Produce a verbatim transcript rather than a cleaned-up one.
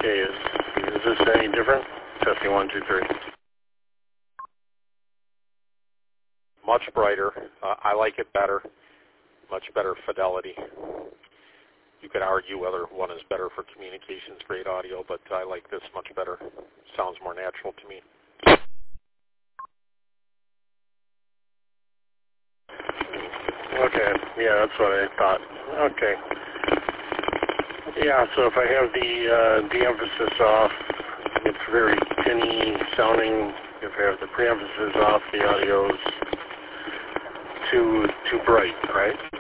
Okay, is, is this any different? Testing one, two, three. Much brighter. Uh, I like it better. Much better fidelity. You could argue whether one is better for communications grade audio, but I like this much better. Sounds more natural to me. Okay, yeah, that's what I thought. Okay. Yeah, so if I have the uh, de-emphasis off, it's very tinny sounding. If I have the pre-emphasis off, the audio's too too bright, right?